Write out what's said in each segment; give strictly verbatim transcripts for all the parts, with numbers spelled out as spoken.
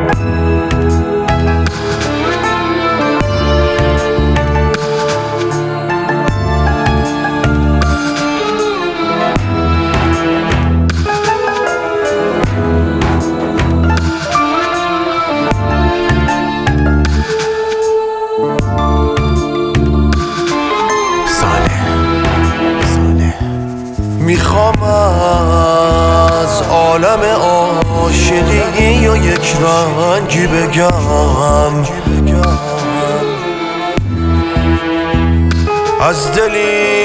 میخوام از عالم عاشقی یا یک رنگی بگم، از دلی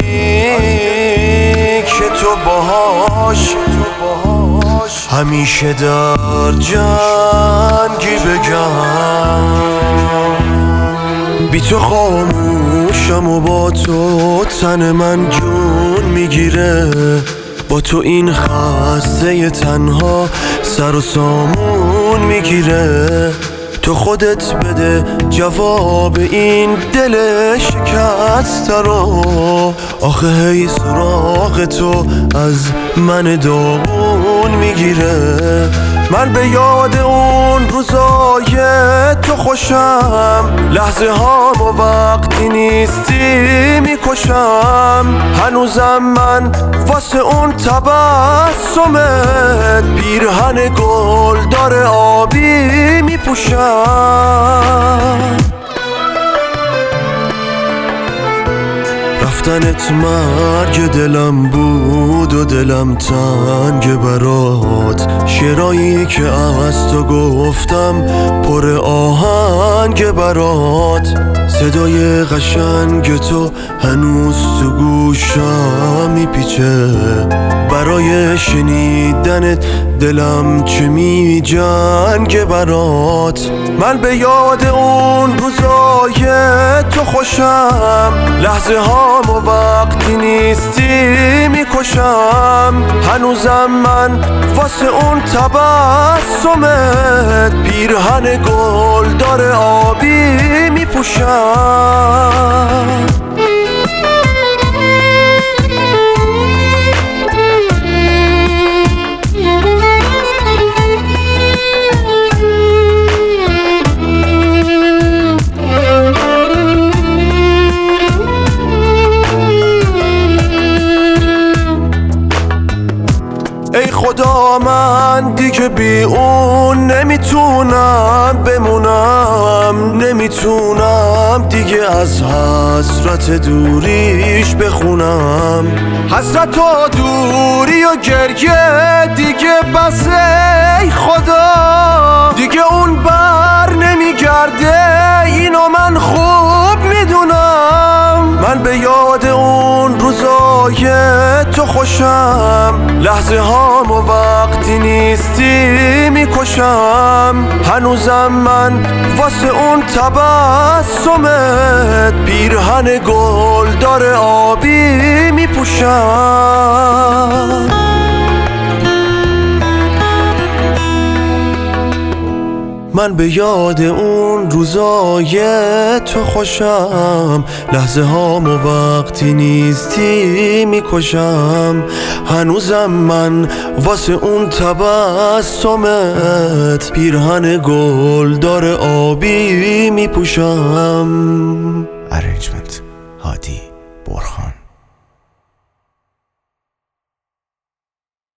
که تو باهاش همیشه در جنگی بگم. بی تو خاموشم و با تو تن من جون میگیره، با تو این خسته تنها سر و سامون میگیره. تو خودت بده جواب این دل شکسته رو، آخه هی سراغ تو از من داغون میگیره. من به یاد اون روزای تو خوشم، لحظه هام و وقتی نیستی میکشم. هنوزم من واسه اون تبسمت پیرهن گل داره آبی میپوشم. رفتنت مرگ دلم بود و دلم تنگ برات، شعرایی که از تو گفتم پر آهنگ برات. صدای قشنگ تو هنوز تو گوشم میپیچه، برای شنیدنت دلم چه می جنگ برات. من به یاد اون روزای تو خوشم، لحظه هام و وقتی نیستی میکشم. هنوزم من واسه اون تبسمت پیرهن گل داره آبی میپوشم. ای خدا من دیگه بی اون نمیتونم بمونم، نمیتونم دیگه از حسرت دوریش بخونم. حسرت و دوری و گریه دیگه بس، ای خدا دیگه اون بر نمیگرده، اینو من خوب میدونم. من به یاد اون روزای تو خوشم، لحظه هام و وقتی نیستی میکشم. هنوزم من واسه اون تبسمت پیرهن گل داره آبی میپوشم. من به یاد اون روزای تو خوشم، لحظه هام و وقتی نیستی میکشم. هنوزم من واسه اون تبسمت پیرهن گل داره آبی میپوشم. ارنجمنت هادی برخان.